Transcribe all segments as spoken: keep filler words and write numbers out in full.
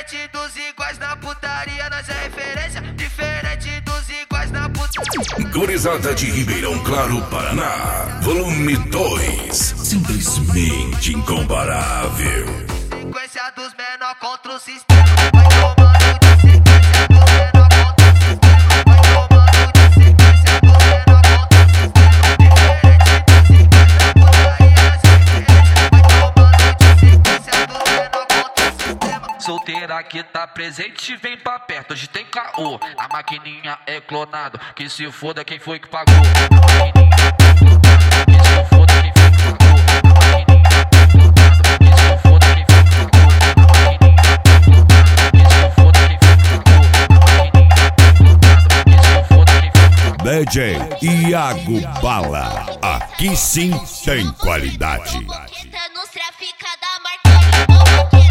Diferente dos iguais na putaria, nós é referência. Diferente dos iguais na putaria. Gurizada de Ribeirão Claro, Paraná, volume dois, simplesmente incomparável. Sequência dos menor contra o sistema. Vai tomando de sequência dos menor contra o sistema. Vai tomando de sequência dos menor contra o sistema. Diferente dos iguais na putaria, nós é referência. Vai tomando de sequência dos menor contra o sistema. Solteira que tá presente, vem pra perto, hoje tem caô. A maquininha é clonado, que se foda quem foi que pagou. A maquininha é clonado, que se foda quem foi que pagou. A maquininha é clonado, que se foda quem foi que pagou. A maquininha é clonado, que se foda quem foi que pagou. A maquininha é clonado, que se foda quem foi que pagou. D J Iago Bala, aqui sim tem qualidade. Tá nos trafica da Marconi.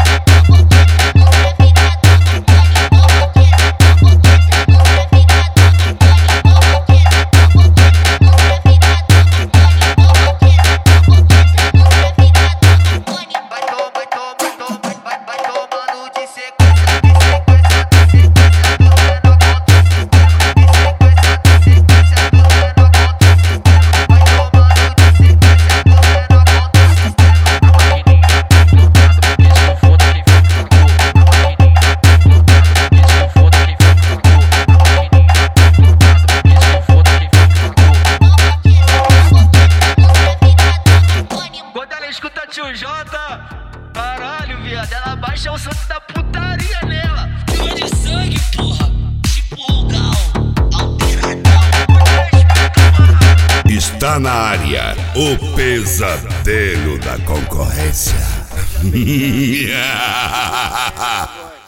Escuta tio Jota, caralho, viado, ela baixa o santo da putaria nela. Clima de sangue, porra, tipo o Gal, alteradão. Está na área o pesadelo da concorrência.